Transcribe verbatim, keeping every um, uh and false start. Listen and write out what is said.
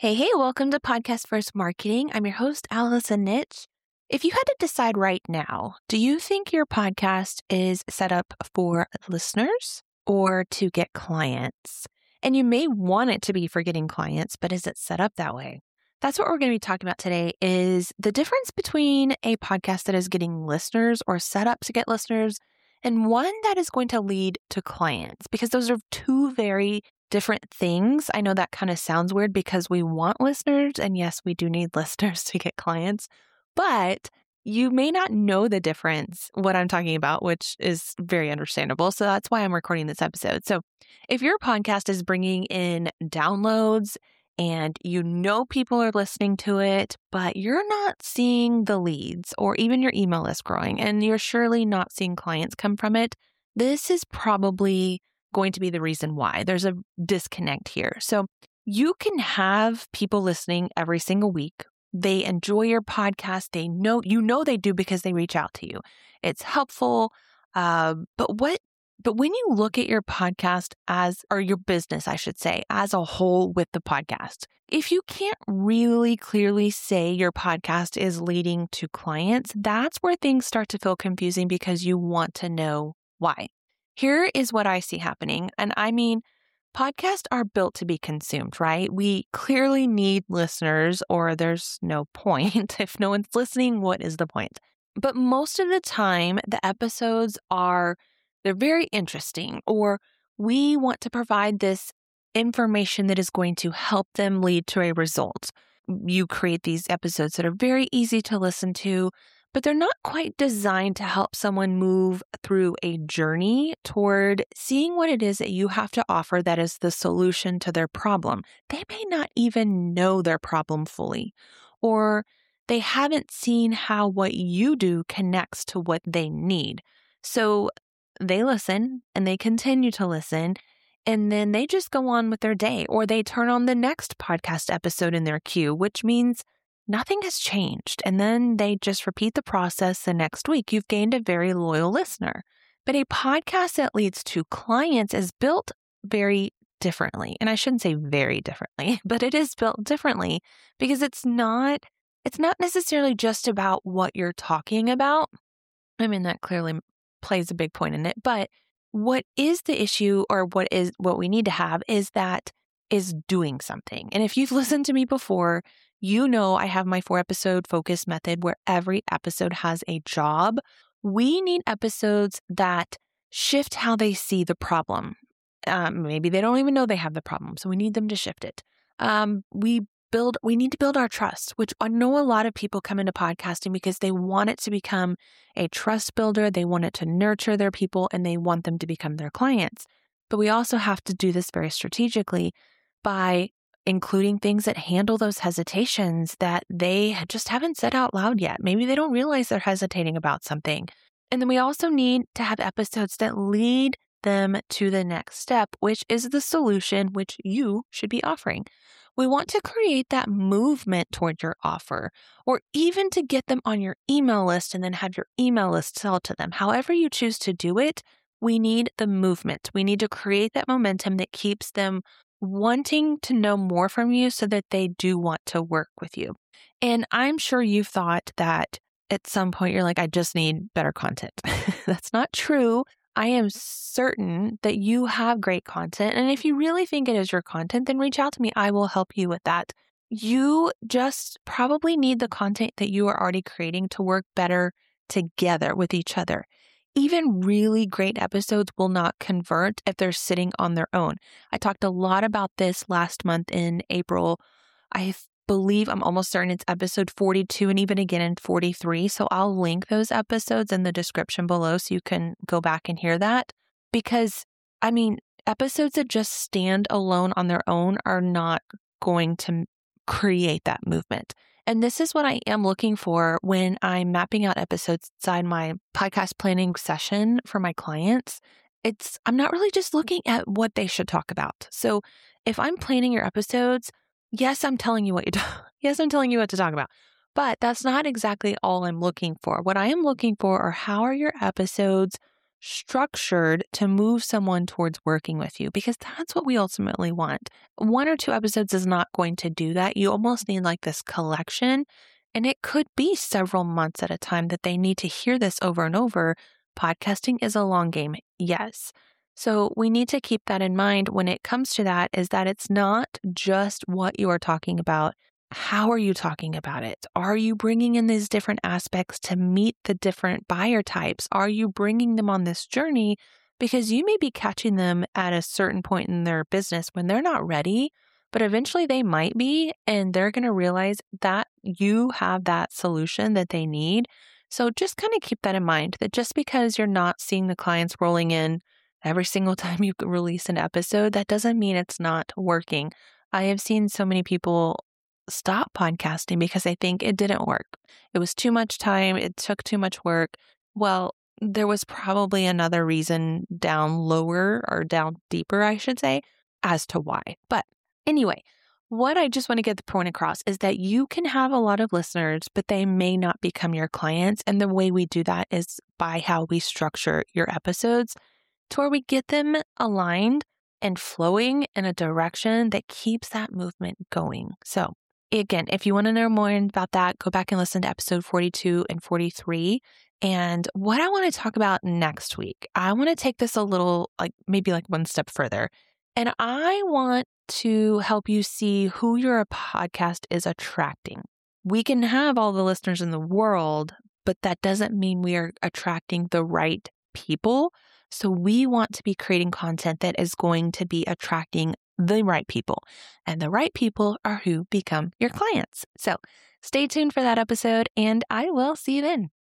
Hey, hey, welcome to Podcast First Marketing. I'm your host, Allison Nitsch. If you had to decide right now, do you think your podcast is set up for listeners or to get clients? And you may want it to be for getting clients, but is it set up that way? That's what we're going to be talking about today is the difference between a podcast that is getting listeners or set up to get listeners and one that is going to lead to clients, because those are two very different things. I know that kind of sounds weird because we want listeners, and yes, we do need listeners to get clients, but you may not know the difference, what I'm talking about, which is very understandable. So that's why I'm recording this episode. So if your podcast is bringing in downloads and you know people are listening to it, but you're not seeing the leads or even your email list growing, and you're surely not seeing clients come from it, this is probably going to be the reason why. There's a disconnect here. So you can have people listening every single week. They enjoy your podcast. They know, you know they do because they reach out to you. It's helpful. Uh, but what But when you look at your podcast as, or your business, I should say, as a whole with the podcast, if you can't really clearly say your podcast is leading to clients, that's where things start to feel confusing because you want to know why. Here is what I see happening. And I mean, podcasts are built to be consumed, right? We clearly need listeners or there's no point. If no one's listening, what is the point? But most of the time, the episodes are they're very interesting, or we want to provide this information that is going to help them lead to a result. You create these episodes that are very easy to listen to, but they're not quite designed to help someone move through a journey toward seeing what it is that you have to offer that is the solution to their problem. They may not even know their problem fully, or they haven't seen how what you do connects to what they need. So they listen and they continue to listen, and then they just go on with their day, or they turn on the next podcast episode in their queue, which means nothing has changed. And then they just repeat the process the next week. You've gained a very loyal listener. But a podcast that leads to clients is built very differently. And I shouldn't say very differently, but it is built differently because it's not, it's not necessarily just about what you're talking about. I mean, that clearly plays a big point in it. But what is the issue, or what is what we need to have is that is doing something. And if you've listened to me before, you know I have my four episode focus method where every episode has a job. We need episodes that shift how they see the problem. Um, maybe they don't even know they have the problem, so we need them to shift it. Um, we build, we need to build our trust, which I know a lot of people come into podcasting because they want it to become a trust builder. They want it to nurture their people and they want them to become their clients. But we also have to do this very strategically by including things that handle those hesitations that they just haven't said out loud yet. Maybe they don't realize they're hesitating about something. And then we also need to have episodes that lead them to the next step, which is the solution which you should be offering. We want to create that movement toward your offer, or even to get them on your email list and then have your email list sell to them. However you choose to do it, we need the movement. We need to create that momentum that keeps them wanting to know more from you so that they do want to work with you. And I'm sure you've thought that at some point you're like, I just need better content. That's not true. I am certain that you have great content. And if you really think it is your content, then reach out to me. I will help you with that. You just probably need the content that you are already creating to work better together with each other. Even really great episodes will not convert if they're sitting on their own. I talked a lot about this last month in April. I believe I'm almost certain it's episode forty-two and even again in forty-three. So I'll link those episodes in the description below so you can go back and hear that. Because, I mean, episodes that just stand alone on their own are not going to create that movement. And this is what I am looking for when I'm mapping out episodes inside my podcast planning session for my clients. It's, I'm not really just looking at what they should talk about. So if I'm planning your episodes, yes, I'm telling you what you do. Yes, I'm telling you what to talk about, but that's not exactly all I'm looking for. What I am looking for are how are your episodes structured to move someone towards working with you, because that's what we ultimately want. One or two episodes is not going to do that. You almost need like this collection, and it could be several months at a time that they need to hear this over and over. Podcasting is a long game. Yes. So we need to keep that in mind when it comes to that, is that it's not just what you are talking about. How are you talking about it? Are you bringing in these different aspects to meet the different buyer types? Are you bringing them on this journey? Because you may be catching them at a certain point in their business when they're not ready, but eventually they might be, and they're going to realize that you have that solution that they need. So just kind of keep that in mind, that just because you're not seeing the clients rolling in every single time you release an episode, that doesn't mean it's not working. I have seen so many people stop podcasting because I think it didn't work. It was too much time. It took too much work. Well, there was probably another reason down lower or down deeper, I should say, as to why. But anyway, what I just want to get the point across is that you can have a lot of listeners, but they may not become your clients. And the way we do that is by how we structure your episodes to where we get them aligned and flowing in a direction that keeps that movement going. So again, if you want to know more about that, go back and listen to episode forty-two and forty-three. And what I want to talk about next week, I want to take this a little, like maybe like one step further. And I want to help you see who your podcast is attracting. We can have all the listeners in the world, but that doesn't mean we are attracting the right people. So we want to be creating content that is going to be attracting the right people. And the right people are who become your clients. So stay tuned for that episode, and I will see you then.